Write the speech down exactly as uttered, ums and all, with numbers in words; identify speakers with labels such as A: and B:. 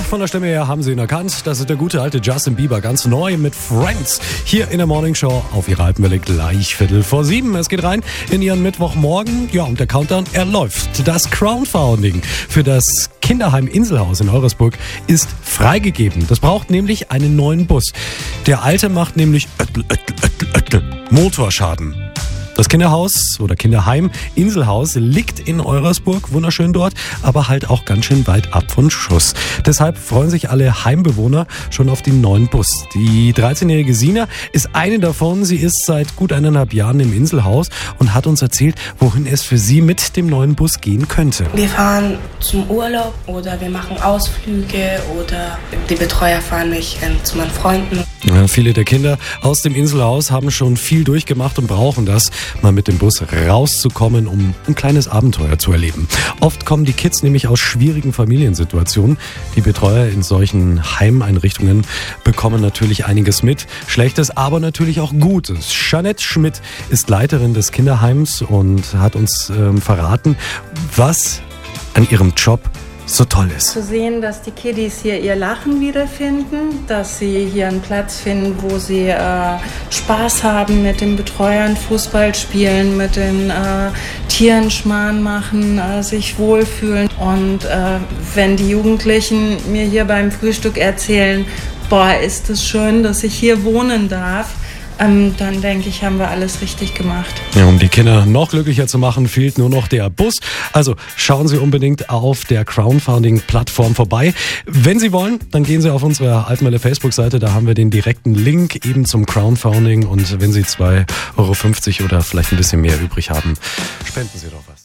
A: von der Stimme her haben Sie ihn erkannt. Das ist der gute alte Justin Bieber, ganz neu mit Friends. Hier in der Morning Show auf Ihrer Alpenwelle gleich Viertel vor sieben. Es geht rein in Ihren Mittwochmorgen. Ja, und der Countdown, er läuft. Das Crowdfunding für das Kinderheim Inselhaus in Eurasburg ist freigegeben. Das braucht nämlich einen neuen Bus. Der alte macht nämlich ötl, ötl, ötl, ötl, Motorschaden. Das Kinderhaus oder Kinderheim Inselhaus liegt in Eurasburg, wunderschön dort, aber halt auch ganz schön weit ab von Schuss. Deshalb freuen sich alle Heimbewohner schon auf den neuen Bus. Die dreizehnjährige Sina ist eine davon. Sie ist seit gut eineinhalb Jahren im Inselhaus und hat uns erzählt, wohin es für sie mit dem neuen Bus gehen könnte.
B: Wir fahren zum Urlaub oder wir machen Ausflüge oder die Betreuer fahren mich äh, zu meinen Freunden.
A: Ja, viele der Kinder aus dem Inselhaus haben schon viel durchgemacht und brauchen das, mal mit dem Bus rauszukommen, um ein kleines Abenteuer zu erleben. Oft kommen die Kids nämlich aus schwierigen Familiensituationen. Die Betreuer in solchen Heimeinrichtungen bekommen natürlich einiges mit. Schlechtes, aber natürlich auch Gutes. Jeanette Schmidt ist Leiterin des Kinderheims und hat uns ähm, verraten, was an ihrem Job so toll ist.
C: Zu sehen, dass die Kiddies hier ihr Lachen wiederfinden, dass sie hier einen Platz finden, wo sie äh, Spaß haben mit den Betreuern, Fußball spielen, mit den äh, Tieren Schmarrn machen, äh, sich wohlfühlen. Und äh, wenn die Jugendlichen mir hier beim Frühstück erzählen, boah, ist es schön, dass ich hier wohnen darf, Ähm, dann denke ich, haben wir alles richtig gemacht.
A: Ja, um die Kinder noch glücklicher zu machen, fehlt nur noch der Bus. Also schauen Sie unbedingt auf der Crowdfunding-Plattform vorbei. Wenn Sie wollen, dann gehen Sie auf unsere Alpenwelle Facebook-Seite. Da haben wir den direkten Link eben zum Crowdfunding. Und wenn Sie zwei Euro fünfzig oder vielleicht ein bisschen mehr übrig haben, spenden Sie doch was.